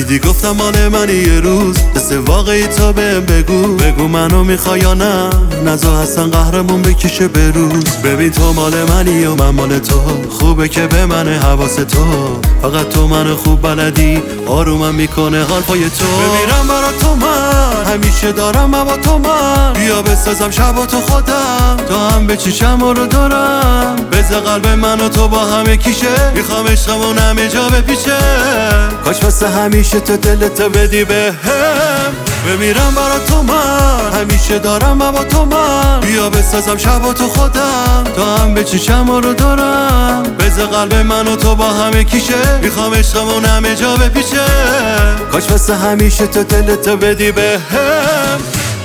دیدی گفتم مال منی یه روز قصه واقعی تا بهم بگو منو میخوای یا نه نزا حسن قهرمون بکشه به روز. ببین تو مال منی و من مال تو، خوبه که به من حواس تو، فقط تو من خوب بلدی آرومم میکنه حال پای تو. بمیرم برا تو من همیشه دارم با تو من، بیا بسازم شب تو خودم تا هم به چیشم رو دارم. بذار قلب من و تو با همه کیشه، میخوام عشقمون همه جا بپیچه، کاش واسه همیشه تو دلتو بدی بهم. بمیرم برا تو من همیشه دارم با تو من، بیا بسازم شب تو خودم تا هم به چیشم رو دارم. بذار قلب من و تو با همه کیشه، میخوام عشقمون همه جا بپیچه، کاش واسه همیشه تو دلتو بدی بهم.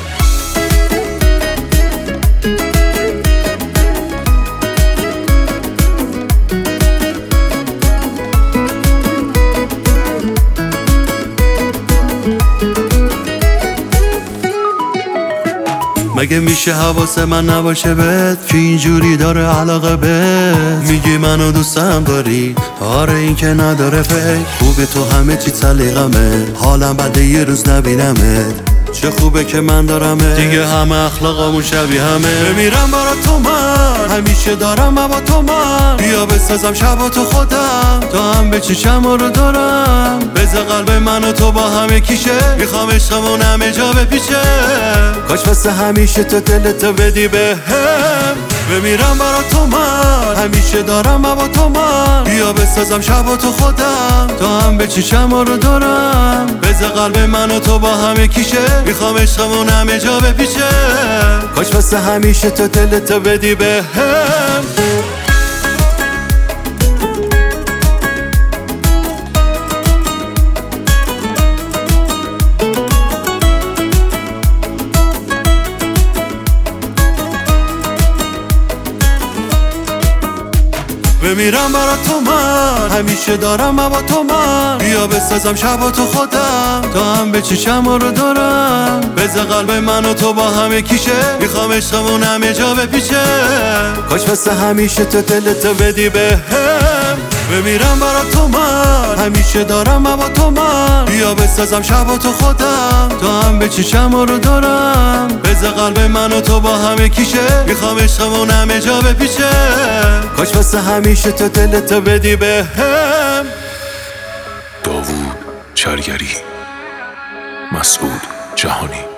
مگه میشه حواس من نباشه بهت که اینجوری داره علاقه بهت؟ میگی منو دوستم داری، آره این که نداره فکر. خوبه تو همه چی سلیقمه، حالم بده یه روز نبینمت، چه خوبه که من دارمه، دیگه همه اخلاقامون شبیه همه. بمیرم برا تو من همیشه دارم با تو من، بیا بسازم شب تو خودم تا هم به چیشم رو دارم. بذار قلب من و تو با همه کیشه، میخوام عشقمون همه جا بپیچه، کاش واسه همیشه تو دلتو بدی بهم. بمیرم برا تو من همیشه دارم با تو من، بیا بسازم شب تو خودم تا هم به چیشم رو دارم. بذار قلب من و تو با همه کیشه، میخوام عشقمون همه جا بپیچه، کاش واسه همیشه تو دلتو بدی بهم. بمیرم برا تو من همیشه دارم با تو من، بیا بسازم شب تو خودم تا هم به چیشم رو دارم. بذار قلب من و تو با همه کیشه، میخوام عشقمون همه جا بپیچه، کاش واسه همیشه تو دلتو بدی بهم. بمیرم برا تو من همیشه دارم با تو من، بیا بسازم شب تو خودم تا هم به چیشم رو دارم. بذار قلب من و تو با همه کیشه، میخوام عشقمون همه جا بپیچه، کاش واسه همیشه تو دلتو بدی بهم. داوود چرگری، مسعود جهانی.